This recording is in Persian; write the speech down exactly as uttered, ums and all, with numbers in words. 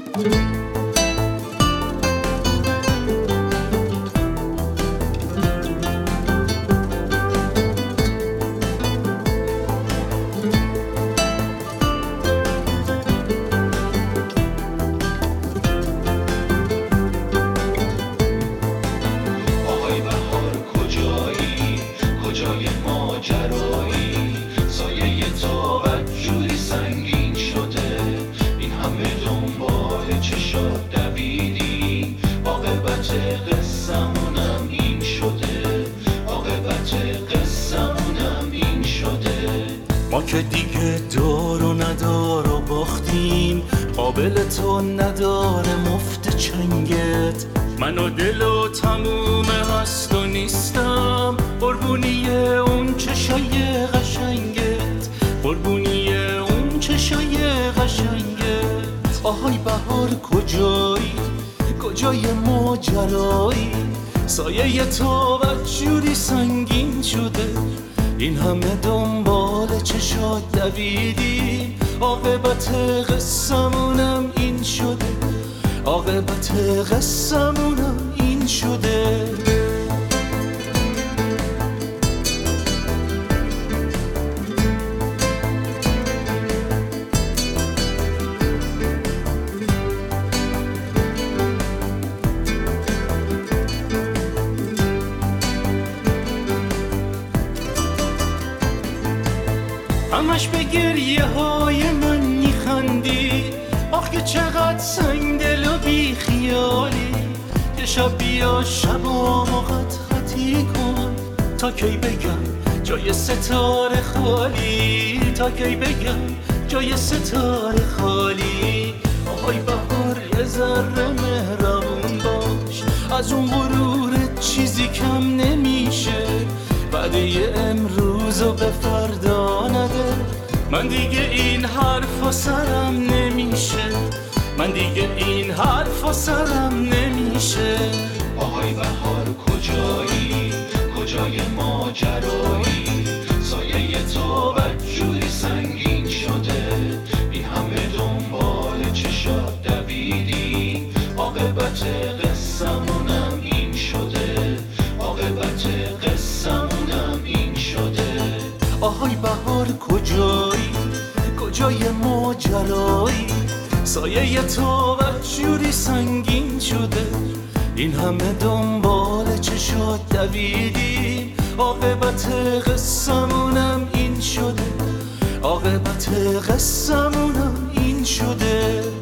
ما که دیگه دار و ندار و باختیم، قابل تو نداره مفت چنگت. من و دل و تموم هست و نیستم، قربونی اون چشای قشنگت، قربونی اون چشای قشنگت. آهای بهار کجایی، کجای ماجرایی؟ سایه تو بدجوری سنگین شده، این همه دنبال چشات دویدی. عاقبت قصمونم این شده، عاقبت قصمونم این شده. همش به گریه های من میخندی، آخ که چقدر سنگ دل و بی خیالی. یه شب بیا شبامو خط خطی کن، تا کی بگم جای ستاره خالی، تا کی بگم جای ستاره خالی. آهای بهار یه ذره مهربون باش، از اون غرورت چیزی کم نمیشه. وعده امروزو به فردا نده، من دیگه این حرفا سرم نمیشه، من دیگه این حرفا سرم نمیشه. آهای بهار کجایی، کجای ماجرایی؟ سایه تو بدجوری سنگین شده، بی همه دنبال چشات دویدی. عاقبت قصمونم این شده، عاقبت قصمونم این شده. آهای بهار کجایی، کجای ماجرایی؟ سایه تو بدجوری سنگین شده، این همه دنبال چشات دویدی. عاقبت قصمونم این شده، عاقبت قصمونم این شده.